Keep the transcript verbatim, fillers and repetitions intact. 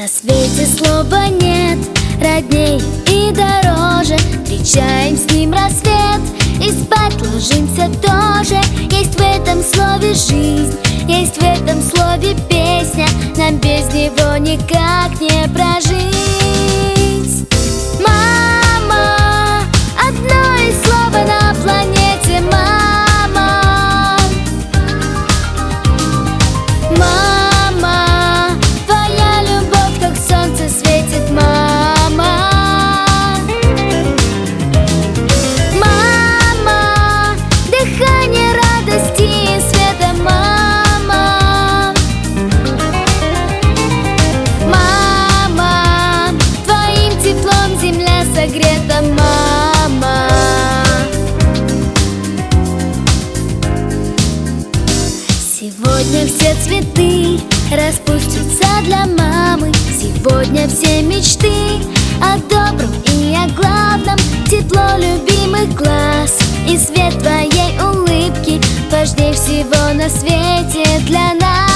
На свете слова нет родней и дороже. Встречаем с ним рассвет и спать ложимся тоже. Есть в этом слове жизнь, есть в этом слове песня. Нам без него никак не прожить. Мама, одно из слов на планете. Мама, мама, твоя любовь, как солнце, светит. Мама, мама, дыхание радости и света. Мама, мама, твоим теплом земля согрета. Мама, сегодня все цветы распустятся для мамы. Сегодня все мечты о добром и о главном. Тепло любимых глаз и свет твоей улыбки важнее всего на свете для нас.